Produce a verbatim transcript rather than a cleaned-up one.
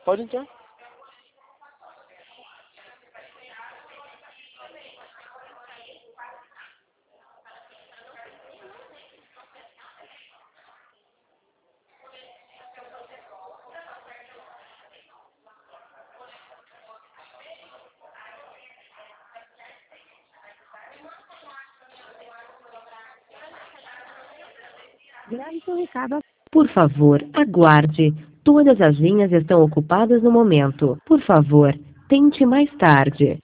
Pode entrar. Grave seu recado. Por favor, aguarde. Todas as linhas estão ocupadas no momento. Por favor, tente mais tarde.